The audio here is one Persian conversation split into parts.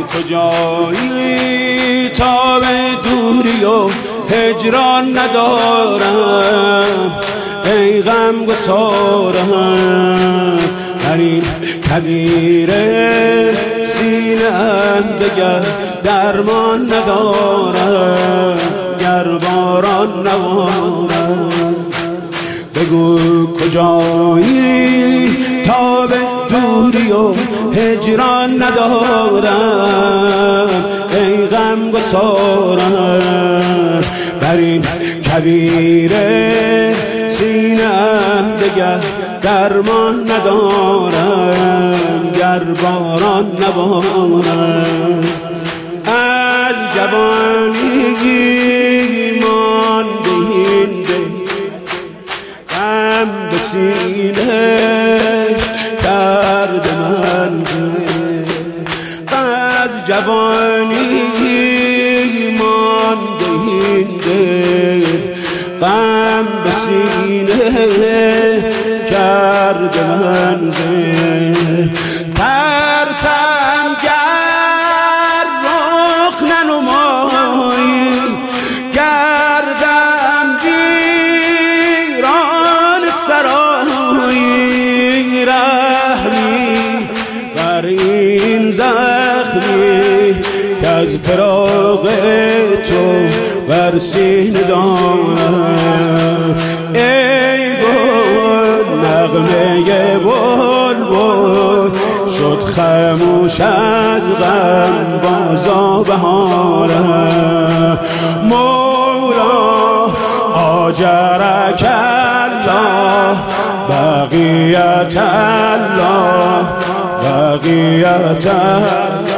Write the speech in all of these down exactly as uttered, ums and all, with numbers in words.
کجایی تا به دوری و هجران ندارم ای غم گسارم در این کویر سینه ام دگر درمان ندارم گر باران نبارم بگو کجایی تا به دوری و هجران ندارم ای غم گسارم بر این کویر سینه ام دگر درمان ندارم گر باران نبارم از جوانی مانده این دل غم به سینه کرد منزل از جوانی مانده این دل غم به سینه کرد منزل ترسم گر رخ ننمایی گردم ویران سرایی رحمی بر این زخمی که از فراق تو بر سینه دارم ای گل نغمه بلبل شد خاموش از غم بازا بهارم مولا آجرک الله بقیت الله بقیت الله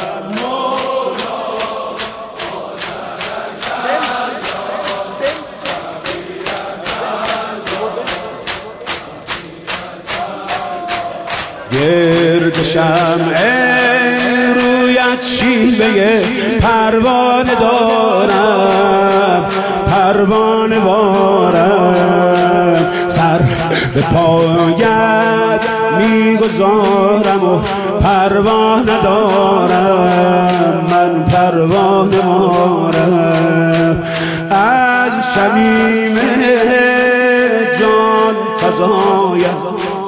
گرد شمع رویت شیوه پروانه دارم پروانه بارم سر به پایت میگذارم و پروانه دارم من پروانه بارم از شمیم جان فزایم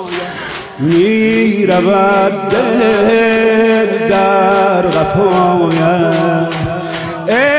می رود دل در غفایم